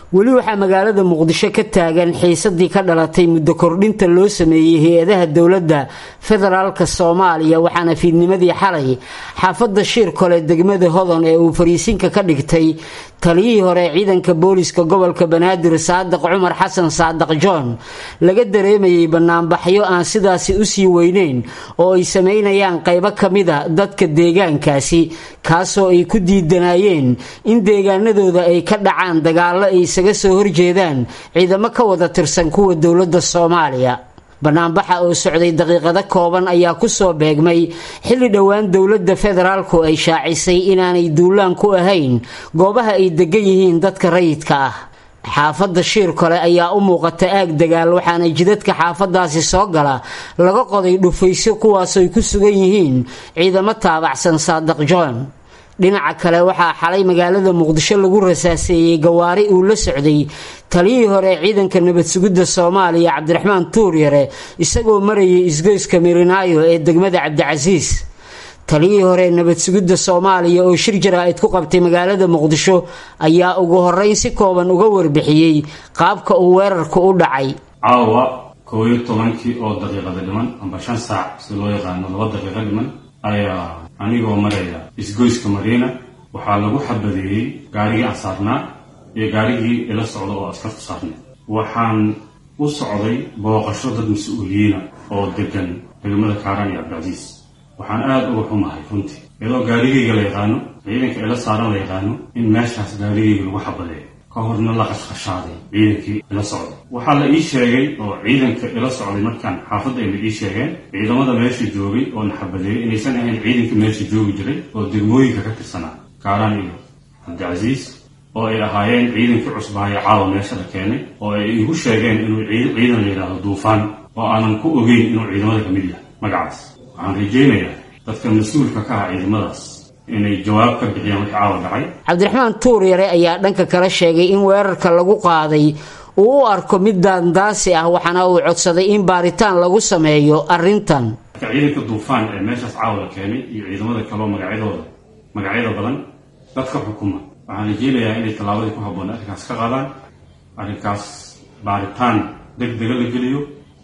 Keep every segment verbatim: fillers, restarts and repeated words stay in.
weli waxaa magaalada Muqdisho ka taagan xiisadii ka dhalatay muddo kordhinta loo sameeyay hay'adaha dawladda federaalka Soomaaliya waxaana fiidnimadii xalay xaafadda Shirkole degmada Hodon ee uu fariisinka ka dhigtay taliyihii hore ciidanka booliska gobolka Banaadir Saadiq Cumar Xasan Saadiq John laga dareemayay banaanbaxyo aan sidaasi u sii weyneyn oo ay sameynayaan qaybo kamida dadka deegaankaasi kaasoo ay ku diidanayeen in deegaanadooda ay ka dhacaan dagaalo ay isaga soo horjeedaan ciidamo ka wada tirsan kuwa dawladda Soomaaliya. banaanbaxa oo socday daqiiqado kooban ayaa ku soo beegmay xilli dhawaan dawladda federaalku ay shaacisay inaanay duulaan ku ahayn goobaha ay degan yihiin dadka rayidka ah. xaafadda Shirkole ayaa u muuqata aag dagaal waxaana jidadka xaafadaasi soo gala laga qoday dhufaysyo kuwaas ay ku sugan yihiin ciidamo taabacsan Saadiq John. dhinaca kale waxaa xalay magaalada Muqdisho lagu rasaaseeyay gawaari uu la socday taliyihii hore ciidanka nabad sugidda Soomaaliya Cabdiraxmaan Tuuryare isagoo marayay isgoyska Mirinaayo ee degmada Cabdicasiis. taliyihii hore nabad sugidda Soomaaliya oo shir jaraa'id ku qabtay magaalada Muqdisho ayaa ugu horeyn si kooban uga warbixiyay qaabka uu weerarku u dhacay. caawa kow iyo tobankii oo daqiiqada dhiman amba shan saac si loo yaqaano laba daqiiqo dhiman ayaa anigoo maraya isgoyska Mariina waxaa lagu xabadeeyay gaarigii aan saarnaa iyo gaarigii ila socda oo askartu saarnay. waxaan u socday booqasho dad mas'uuliyiina oo degan degmada Kaaraan iyo Cabdicasiis. waxaan aad uga xumahay runtii iyadoo gaarigayga la yaqaano ciidanka ila saaran la yaqaano in meeshaas gaarigayga lagu xabadeeyo ka horna la qashqashaaday ciidankii ila socday. waxaa la ii sheegay oo ciidanka ila socday markaan xaafadda ay ii sheegeen ciidamada meesha joogay oo naxabadeeyay inaysan ahayn ciidanka meesha joogi jiray oo degmooyinka ka tirsanaa Kaaraan iyo Cabdicasiis oo ay ahaayeen ciidankii cusbahaya caawa meesha la keenay oo ay igu sheegeen inuu ciidan la yidhaahdo Duufaan oo aanan ku ogeyn inuu ciidamada ka mid yahay magacaas. waxaan rajaynayaa dadka mas'uulka ka ah ciidamadaas inay jawaab ka bixiyaan wixii caawa dhacay. Cabdiraxmaan Tuuryare ayaa dhanka kale sheegay in weerarka lagu qaaday uu u arko mid daandaasi ah waxaana uu codsaday in baaritaan lagu sameeyo arrintan. ciidanka Duufaan ee meeshaas caawa la keenay iyo ciidamada kale oo magacyadooda magacyada badan dadka xukuma waxaan rajaynayaa inay tallaabada ku habboon arrinkaas ka qaadaan arrinkaas baaritaan degdeg la geliyo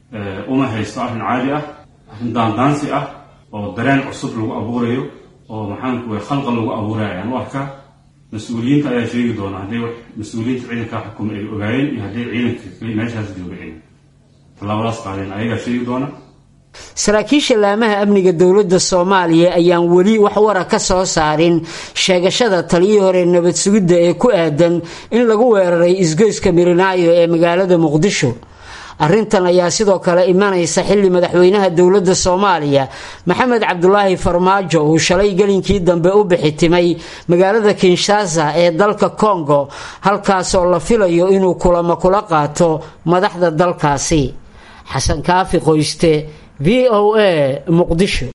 uma haysto arrin caadi ah arrin daandaansi ah oo dareen cusub lagu abuurayo oo maxaan ku khalqal lagu abuurayo aan u arkaa mas'uuliyiinta ayaa sheegi doona haddii mas'uuliyiinta ciidanka xukuma ay ogaayeen iyo haddii ciidanka meeshaas joogeen tallaabadaas qaadeen ayagaa sheegi doona. saraakiisha laamaha amniga dawladda Soomaaliya ayaan weli wax wara ka soo saarin sheegashada taliyihii hore nabad sugidda ee ku aadan in lagu weeraray isgoyska Mirinaayo ee magaalada Muqdisho. arrintan ayaa sidoo kale imanaysa xilli madaxweynaha dawladda Soomaaliya Maxamed Cabdullaahi Farmaajo uu shalay galinkii dambe u bixitimay magaalada Kinshasa ee dalka Congo halkaas oo la filayo inuu kulamo kula qaato madaxda dalkaasi. Xasan Kaafi Qoyste V O A Muqdisho.